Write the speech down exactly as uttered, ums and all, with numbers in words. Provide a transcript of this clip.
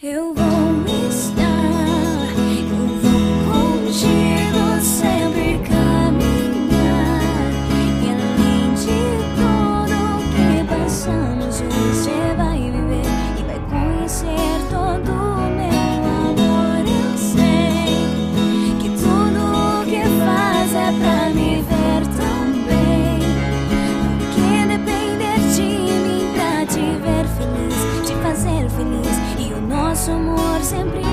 Eu vou estar, eu vou contigo sempre caminhar. E além de tudo que passamos, você vai viver e vai conhecer todo o meu amor. Eu sei que tudo o que faz é pra me ver também, porque depender de mim pra te ver feliz, te fazer feliz. E o nosso amor sempre